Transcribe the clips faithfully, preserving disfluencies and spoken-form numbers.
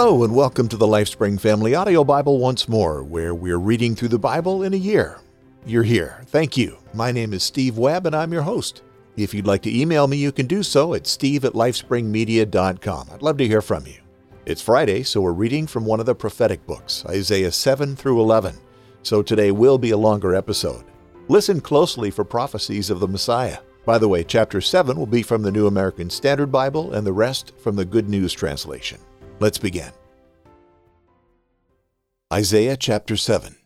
Hello and welcome to the LifeSpring Family Audio Bible once more, where we're reading through the Bible in a year. You're here. Thank you. My name is Steve Webb and I'm your host. If you'd like to email me, you can do so at steve at lifespringmedia dot com. I'd love to hear from you. It's Friday, so we're reading from one of the prophetic books, Isaiah seven through eleven. So today will be a longer episode. Listen closely for prophecies of the Messiah. By the way, chapter seven will be from the New American Standard Bible and the rest from the Good News Translation. Let's begin. Isaiah chapter seven.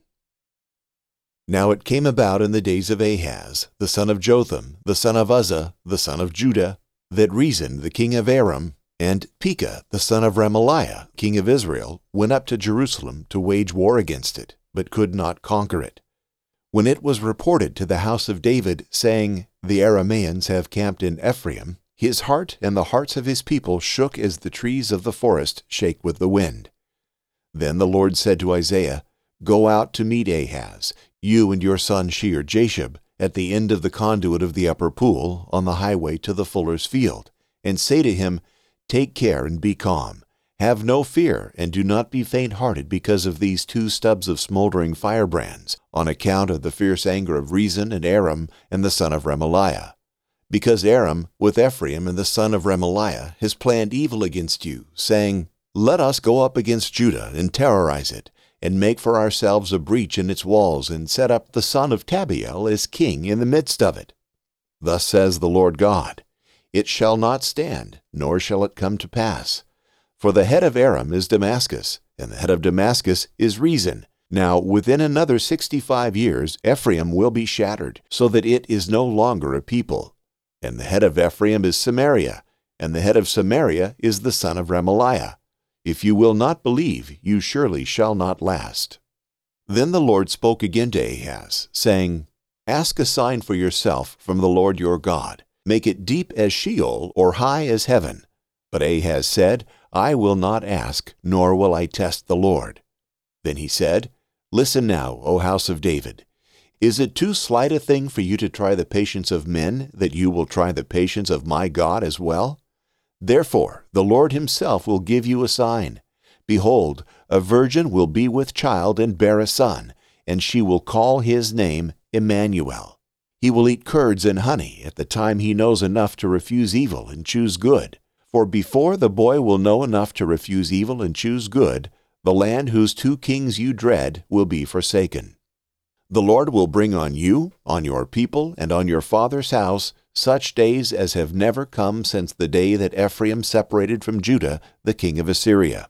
Now it came about in the days of Ahaz, the son of Jotham, the son of Uzzah, the son of Judah, that Rezin, the king of Aram, and Pekah, the son of Remaliah, king of Israel, went up to Jerusalem to wage war against it, but could not conquer it. When it was reported to the house of David, saying, The Arameans have camped in Ephraim, his heart and the hearts of his people shook as the trees of the forest shake with the wind. Then the Lord said to Isaiah, Go out to meet Ahaz, you and your son Shear-Jashub, at the end of the conduit of the upper pool, on the highway to the fuller's field, and say to him, Take care and be calm. Have no fear, and do not be faint-hearted because of these two stubs of smoldering firebrands, on account of the fierce anger of Rezin and Aram and the son of Remaliah. Because Aram, with Ephraim and the son of Remaliah, has planned evil against you, saying, Let us go up against Judah and terrorize it, and make for ourselves a breach in its walls, and set up the son of Tabiel as king in the midst of it. Thus says the Lord God, It shall not stand, nor shall it come to pass. For the head of Aram is Damascus, and the head of Damascus is Rezin. Now within another sixty-five years Ephraim will be shattered, so that it is no longer a people. And the head of Ephraim is Samaria, and the head of Samaria is the son of Remaliah. If you will not believe, you surely shall not last. Then the Lord spoke again to Ahaz, saying, Ask a sign for yourself from the Lord your God. Make it deep as Sheol or high as heaven. But Ahaz said, I will not ask, nor will I test the Lord. Then he said, Listen now, O house of David. Is it too slight a thing for you to try the patience of men, that you will try the patience of my God as well? Therefore the Lord himself will give you a sign. Behold, a virgin will be with child and bear a son, and she will call his name Emmanuel. He will eat curds and honey at the time he knows enough to refuse evil and choose good. For before the boy will know enough to refuse evil and choose good, the land whose two kings you dread will be forsaken. The Lord will bring on you, on your people, and on your father's house such days as have never come since the day that Ephraim separated from Judah, the king of Assyria.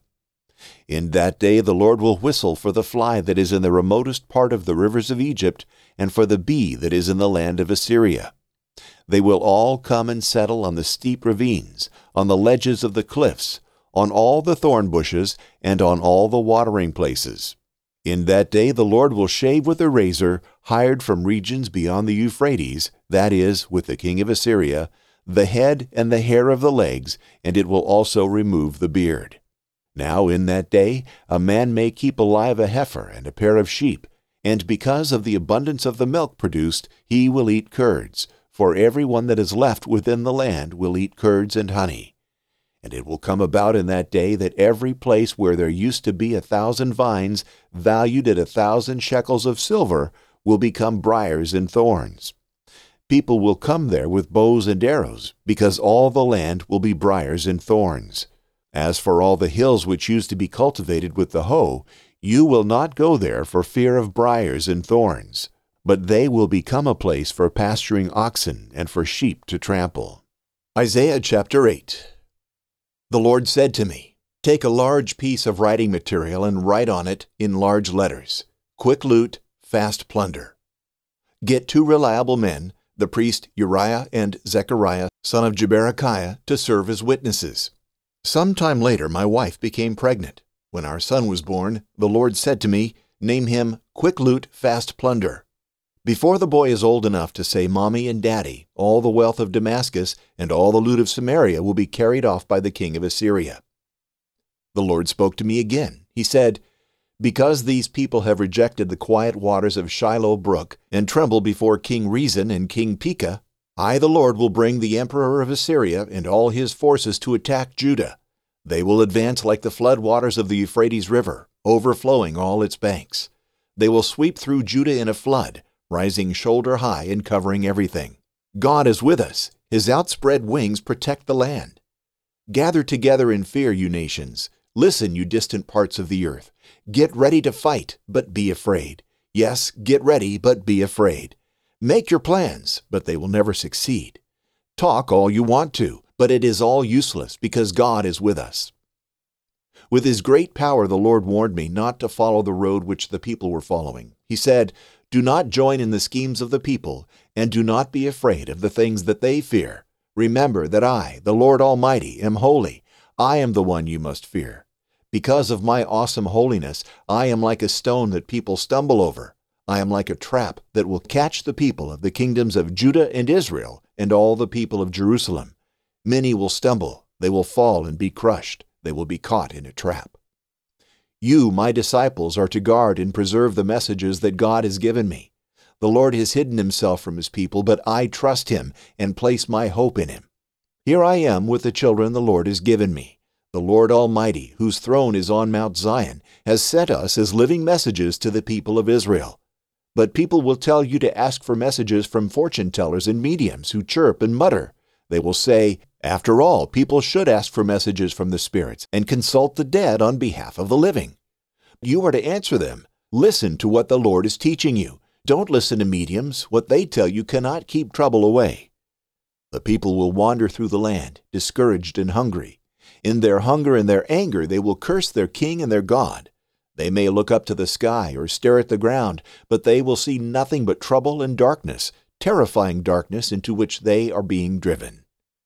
In that day the Lord will whistle for the fly that is in the remotest part of the rivers of Egypt, and for the bee that is in the land of Assyria. They will all come and settle on the steep ravines, on the ledges of the cliffs, on all the thorn bushes, and on all the watering places. In that day the Lord will shave with a razor, hired from regions beyond the Euphrates, that is, with the king of Assyria, the head and the hair of the legs, and it will also remove the beard. Now in that day a man may keep alive a heifer and a pair of sheep, and because of the abundance of the milk produced, he will eat curds, for every one that is left within the land will eat curds and honey. And it will come about in that day that every place where there used to be a thousand vines, valued at a thousand shekels of silver, will become briars and thorns. People will come there with bows and arrows, because all the land will be briars and thorns. As for all the hills which used to be cultivated with the hoe, you will not go there for fear of briars and thorns, but they will become a place for pasturing oxen and for sheep to trample. Isaiah chapter eight. The Lord said to me, Take a large piece of writing material and write on it in large letters, Quick loot, fast plunder. Get two reliable men, the priest Uriah and Zechariah, son of Jeberechiah, to serve as witnesses. Some time later my wife became pregnant. When our son was born, the Lord said to me, Name him Quick loot, fast plunder. Before the boy is old enough to say Mommy and Daddy, all the wealth of Damascus and all the loot of Samaria will be carried off by the king of Assyria. The Lord spoke to me again. He said, Because these people have rejected the quiet waters of Shiloh brook and tremble before King Rezin and King Pekah, I, the Lord, will bring the emperor of Assyria and all his forces to attack Judah. They will advance like the flood waters of the Euphrates River, overflowing all its banks. They will sweep through Judah in a flood, rising shoulder high and covering everything. God is with us. His outspread wings protect the land. Gather together in fear, you nations. Listen, you distant parts of the earth. Get ready to fight, but be afraid. Yes, get ready, but be afraid. Make your plans, but they will never succeed. Talk all you want to, but it is all useless because God is with us. With his great power, the Lord warned me not to follow the road which the people were following. He said, "Do not join in the schemes of the people, and do not be afraid of the things that they fear. Remember that I, the Lord Almighty, am holy. I am the one you must fear. Because of my awesome holiness, I am like a stone that people stumble over. I am like a trap that will catch the people of the kingdoms of Judah and Israel and all the people of Jerusalem. Many will stumble, they will fall and be crushed, they will be caught in a trap. You, my disciples, are to guard and preserve the messages that God has given me. The Lord has hidden himself from his people, but I trust him and place my hope in him. Here I am with the children the Lord has given me. The Lord Almighty, whose throne is on Mount Zion, has sent us as living messages to the people of Israel. But people will tell you to ask for messages from fortune tellers and mediums who chirp and mutter. They will say, "After all, people should ask for messages from the spirits and consult the dead on behalf of the living." You are to answer them, "Listen to what the Lord is teaching you. Don't listen to mediums. What they tell you cannot keep trouble away." The people will wander through the land, discouraged and hungry. In their hunger and their anger, they will curse their king and their God. They may look up to the sky or stare at the ground, but they will see nothing but trouble and darkness, terrifying darkness into which they are being driven.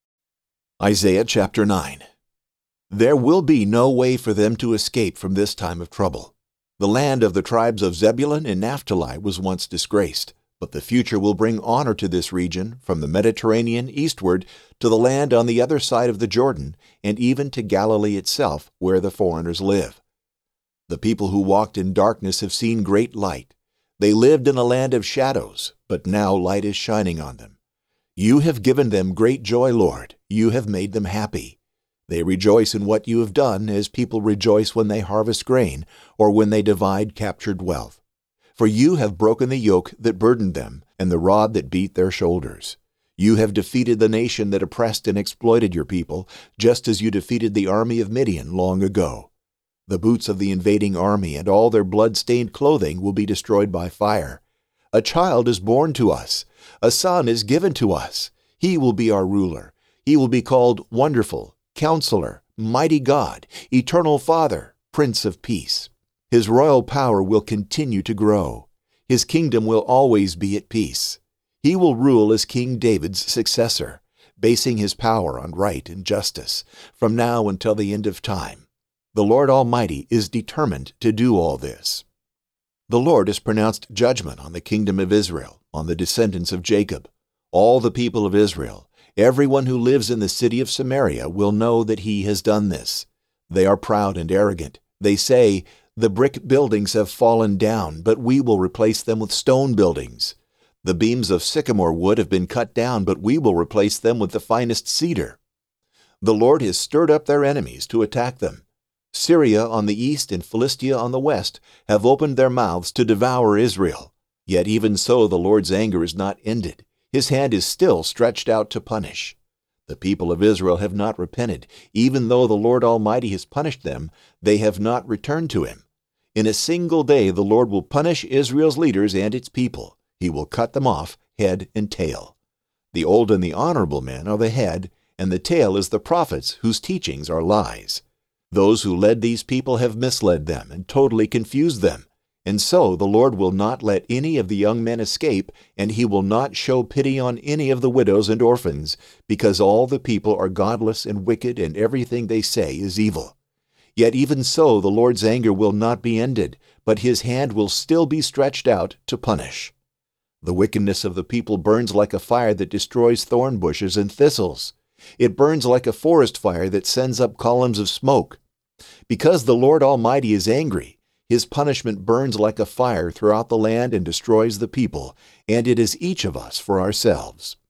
Isaiah chapter nine. There will be no way for them to escape from this time of trouble. The land of the tribes of Zebulun and Naphtali was once disgraced, but the future will bring honor to this region, from the Mediterranean eastward to the land on the other side of the Jordan, and even to Galilee itself, where the foreigners live. The people who walked in darkness have seen great light. They lived in a land of shadows, but now light is shining on them. You have given them great joy, Lord. You have made them happy. They rejoice in what you have done, as people rejoice when they harvest grain or when they divide captured wealth. For you have broken the yoke that burdened them and the rod that beat their shoulders. You have defeated the nation that oppressed and exploited your people, just as you defeated the army of Midian long ago. The boots of the invading army and all their blood-stained clothing will be destroyed by fire. A child is born to us. A son is given to us. He will be our ruler. He will be called Wonderful, Counselor, Mighty God, Eternal Father, Prince of Peace. His royal power will continue to grow. His kingdom will always be at peace. He will rule as King David's successor, basing his power on right and justice, from now until the end of time. The Lord Almighty is determined to do all this. The Lord has pronounced judgment on the kingdom of Israel, on the descendants of Jacob. All the people of Israel, everyone who lives in the city of Samaria, will know that he has done this. They are proud and arrogant. They say, "The brick buildings have fallen down, but we will replace them with stone buildings. The beams of sycamore wood have been cut down, but we will replace them with the finest cedar." The Lord has stirred up their enemies to attack them. Syria on the east and Philistia on the west have opened their mouths to devour Israel. Yet even so the Lord's anger is not ended. His hand is still stretched out to punish. The people of Israel have not repented. Even though the Lord Almighty has punished them, they have not returned to him. In a single day the Lord will punish Israel's leaders and its people. He will cut them off, head and tail. The old and the honorable men are the head, and the tail is the prophets whose teachings are lies. Those who led these people have misled them and totally confused them. And so the Lord will not let any of the young men escape, and he will not show pity on any of the widows and orphans, because all the people are godless and wicked, and everything they say is evil. Yet even so the Lord's anger will not be ended, but his hand will still be stretched out to punish. The wickedness of the people burns like a fire that destroys thorn bushes and thistles. It burns like a forest fire that sends up columns of smoke. Because the Lord Almighty is angry, his punishment burns like a fire throughout the land and destroys the people, and it is each of us for ourselves.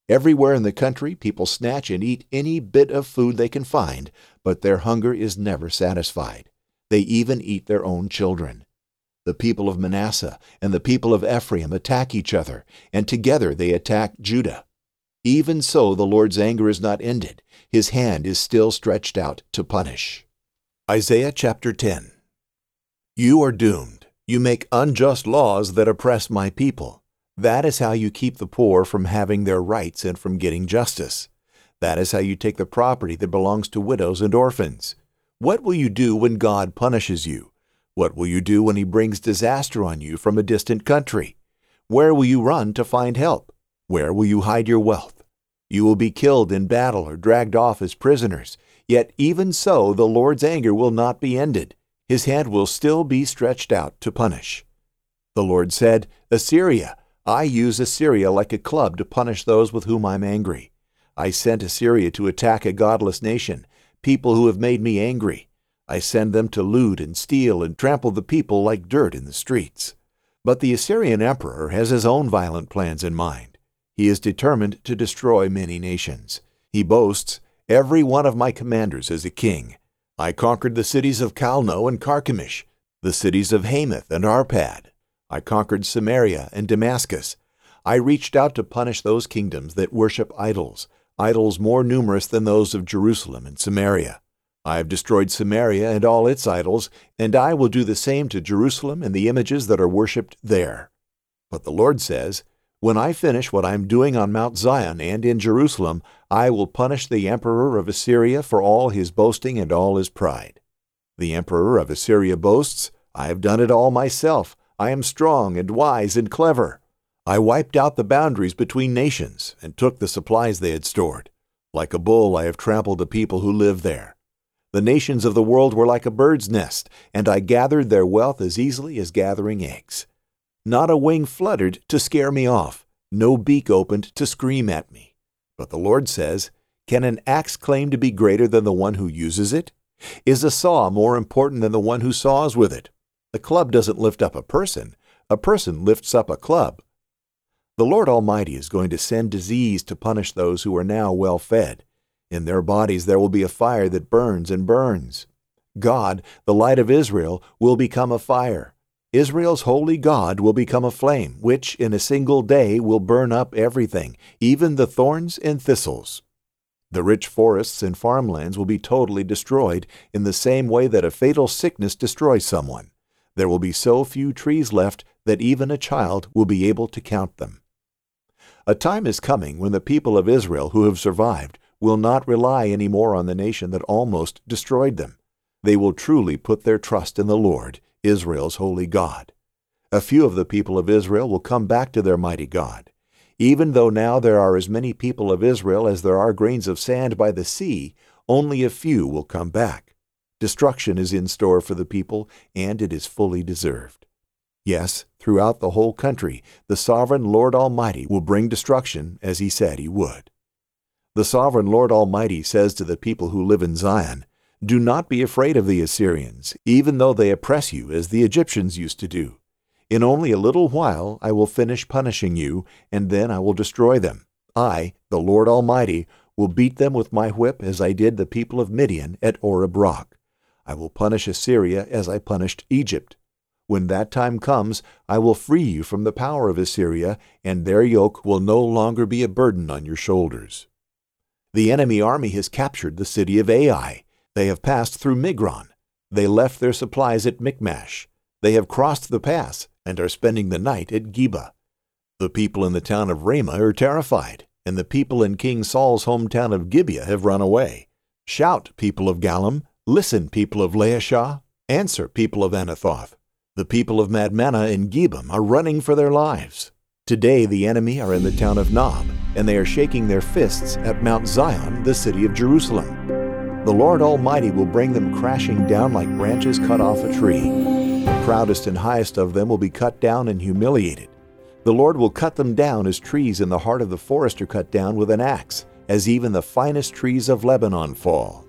Everywhere in the country, people snatch and eat any bit of food they can find, but their hunger is never satisfied. They even eat their own children. The people of Manasseh and the people of Ephraim attack each other, and together they attack Judah. Even so, the Lord's anger is not ended. His hand is still stretched out to punish. Isaiah chapter ten. You are doomed. You make unjust laws that oppress my people. That is how you keep the poor from having their rights and from getting justice. That is how you take the property that belongs to widows and orphans. What will you do when God punishes you? What will you do when He brings disaster on you from a distant country? Where will you run to find help? Where will you hide your wealth? You will be killed in battle or dragged off as prisoners. Yet even so, the Lord's anger will not be ended. His hand will still be stretched out to punish. The Lord said, Assyria, I use Assyria like a club to punish those with whom I'm angry. I sent Assyria to attack a godless nation, people who have made me angry. I send them to loot and steal and trample the people like dirt in the streets. But the Assyrian emperor has his own violent plans in mind. He is determined to destroy many nations. He boasts, Every one of my commanders is a king. I conquered the cities of Calno and Carchemish, the cities of Hamath and Arpad. I conquered Samaria and Damascus. I reached out to punish those kingdoms that worship idols, idols more numerous than those of Jerusalem and Samaria. I have destroyed Samaria and all its idols, and I will do the same to Jerusalem and the images that are worshipped there. But the Lord says, When I finish what I am doing on Mount Zion and in Jerusalem, I will punish the emperor of Assyria for all his boasting and all his pride. The emperor of Assyria boasts, I have done it all myself. I am strong and wise and clever. I wiped out the boundaries between nations and took the supplies they had stored. Like a bull, I have trampled the people who live there. The nations of the world were like a bird's nest, and I gathered their wealth as easily as gathering eggs. Not a wing fluttered to scare me off, no beak opened to scream at me. But the Lord says, Can an axe claim to be greater than the one who uses it? Is a saw more important than the one who saws with it? A club doesn't lift up a person. A person lifts up a club. The Lord Almighty is going to send disease to punish those who are now well fed. In their bodies there will be a fire that burns and burns. God, the light of Israel, will become a fire. Israel's holy God will become a flame, which in a single day will burn up everything, even the thorns and thistles. The rich forests and farmlands will be totally destroyed in the same way that a fatal sickness destroys someone. There will be so few trees left that even a child will be able to count them. A time is coming when the people of Israel who have survived will not rely any more on the nation that almost destroyed them. They will truly put their trust in the Lord, Israel's holy God. A few of the people of Israel will come back to their mighty God. Even though now there are as many people of Israel as there are grains of sand by the sea, only a few will come back. Destruction is in store for the people, and it is fully deserved. Yes, throughout the whole country, the sovereign Lord Almighty will bring destruction as He said He would. The sovereign Lord Almighty says to the people who live in Zion, Do not be afraid of the Assyrians, even though they oppress you as the Egyptians used to do. In only a little while I will finish punishing you, and then I will destroy them. I, the Lord Almighty, will beat them with my whip as I did the people of Midian at Oreb Rock. I will punish Assyria as I punished Egypt. When that time comes, I will free you from the power of Assyria, and their yoke will no longer be a burden on your shoulders. The enemy army has captured the city of Ai. They have passed through Migron. They left their supplies at Michmash. They have crossed the pass and are spending the night at Geba. The people in the town of Ramah are terrified, and the people in King Saul's hometown of Gibeah have run away. Shout, people of Galim! Listen, people of Laishah! Answer, people of Anathoth! The people of Madmannah and Gebim are running for their lives. Today the enemy are in the town of Nob, and they are shaking their fists at Mount Zion, the city of Jerusalem. The Lord Almighty will bring them crashing down like branches cut off a tree. The proudest and highest of them will be cut down and humiliated. The Lord will cut them down as trees in the heart of the forest are cut down with an axe, as even the finest trees of Lebanon fall.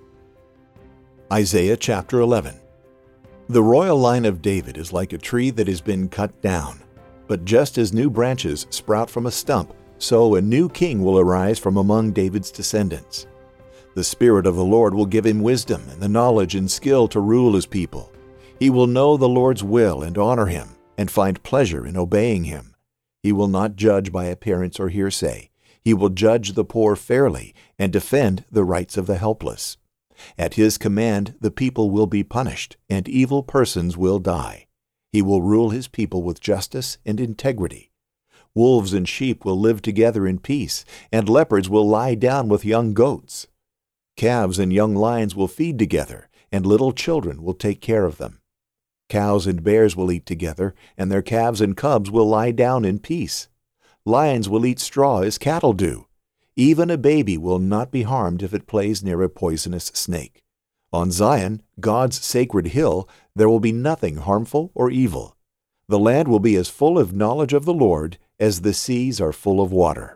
Isaiah chapter eleven. The royal line of David is like a tree that has been cut down. But just as new branches sprout from a stump, so a new king will arise from among David's descendants. The Spirit of the Lord will give him wisdom and the knowledge and skill to rule his people. He will know the Lord's will and honor him, and find pleasure in obeying him. He will not judge by appearance or hearsay. He will judge the poor fairly and defend the rights of the helpless. At his command the people will be punished, and evil persons will die. He will rule his people with justice and integrity. Wolves and sheep will live together in peace, and leopards will lie down with young goats. Calves and young lions will feed together, and little children will take care of them. Cows and bears will eat together, and their calves and cubs will lie down in peace. Lions will eat straw as cattle do. Even a baby will not be harmed if it plays near a poisonous snake. On Zion, God's sacred hill, there will be nothing harmful or evil. The land will be as full of knowledge of the Lord as the seas are full of water.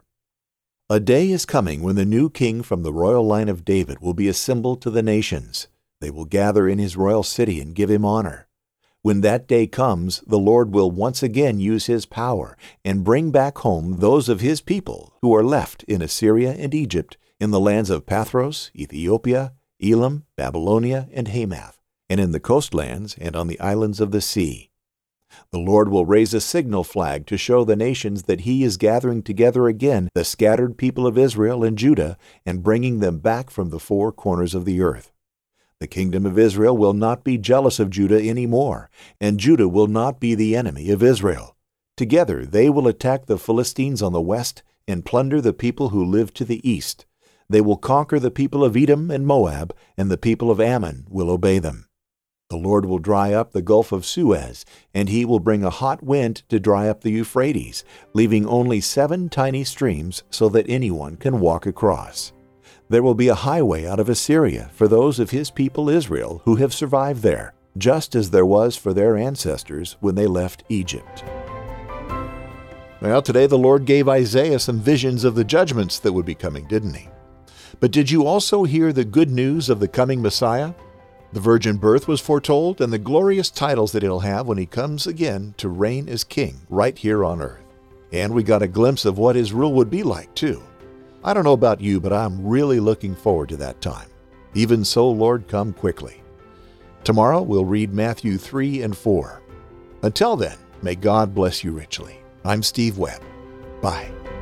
A day is coming when the new king from the royal line of David will be a symbol to the nations. They will gather in his royal city and give him honor. When that day comes, the Lord will once again use his power and bring back home those of his people who are left in Assyria and Egypt, in the lands of Pathros, Ethiopia, Elam, Babylonia, and Hamath, and in the coastlands and on the islands of the sea. The Lord will raise a signal flag to show the nations that he is gathering together again the scattered people of Israel and Judah and bringing them back from the four corners of the earth. The kingdom of Israel will not be jealous of Judah any more, and Judah will not be the enemy of Israel. Together they will attack the Philistines on the west and plunder the people who live to the east. They will conquer the people of Edom and Moab, and the people of Ammon will obey them. The Lord will dry up the Gulf of Suez, and he will bring a hot wind to dry up the Euphrates, leaving only seven tiny streams so that anyone can walk across. There will be a highway out of Assyria for those of his people Israel who have survived there, just as there was for their ancestors when they left Egypt. Well, today the Lord gave Isaiah some visions of the judgments that would be coming, didn't he? But did you also hear the good news of the coming Messiah? The virgin birth was foretold, and the glorious titles that he'll have when he comes again to reign as king right here on earth. And we got a glimpse of what his rule would be like, too. I don't know about you, but I'm really looking forward to that time. Even so, Lord, come quickly. Tomorrow we'll read Matthew three and four. Until then, may God bless you richly. I'm Steve Webb. Bye.